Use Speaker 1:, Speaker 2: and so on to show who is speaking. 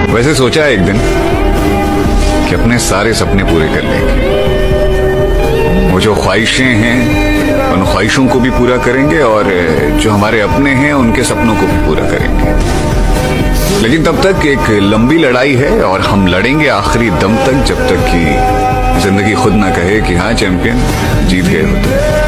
Speaker 1: वैसे सोचा है एक दिन कि अपने सारे सपने पूरे कर लेंगे। वो जो ख्वाहिशें हैं उन ख्वाहिशों को भी पूरा करेंगे और जो हमारे अपने हैं उनके सपनों को भी पूरा करेंगे। लेकिन तब तक एक लंबी लड़ाई है और हम लड़ेंगे आखिरी दम तक, जब तक कि जिंदगी खुद ना कहे कि हाँ चैंपियन, जीत गए हो तुम।